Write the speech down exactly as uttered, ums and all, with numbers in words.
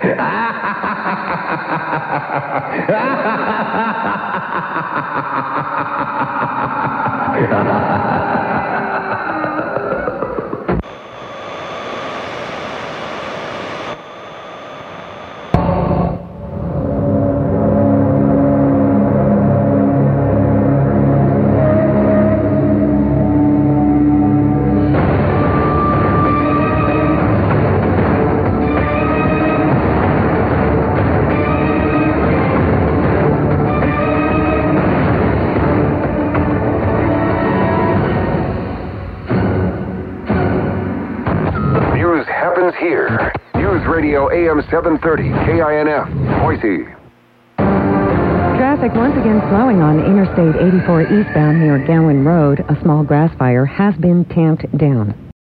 Here. News Radio A M seven thirty, K I N F, Boise. Traffic once again slowing on Interstate eighty-four eastbound near Gowan Road. A small grass fire has been tamped down.